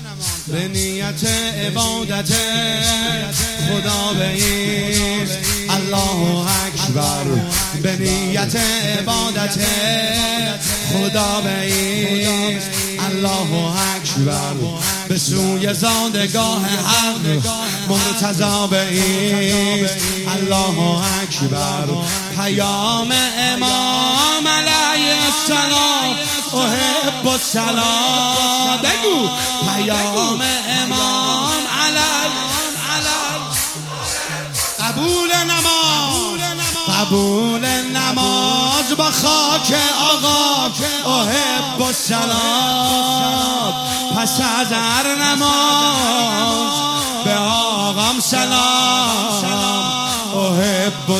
به نیت عبادت خدا بایست. الله اکبر. به نیت عبادت خدا بایست. الله اکبر. به سوی زادگاه حق مرتضی بایست. الله اکبر. پیام امام علیه السلام احب السلام. بگو پیام امام علیه. قبول نماز، قبول نماز با خاک آقا احب السلام. پس از هر نماز به آقام سلام احب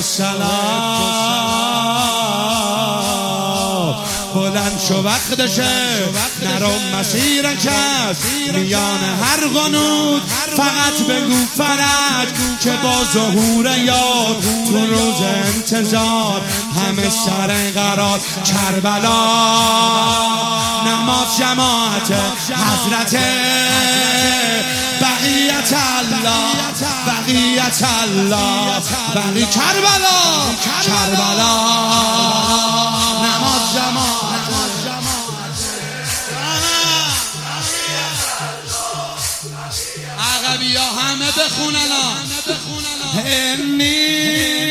السلام. بلند شو وقتشه نرو مسیر کس میان هر قنوت فقط بگو فرج که با ظهور یاد تو روز انتظار همه سر قرار کربلا. نماز جماعت حضرت بقیت الله بقیت الله بقی کربلا کربلا. نماز جماعت عقبی ها همه بخونن.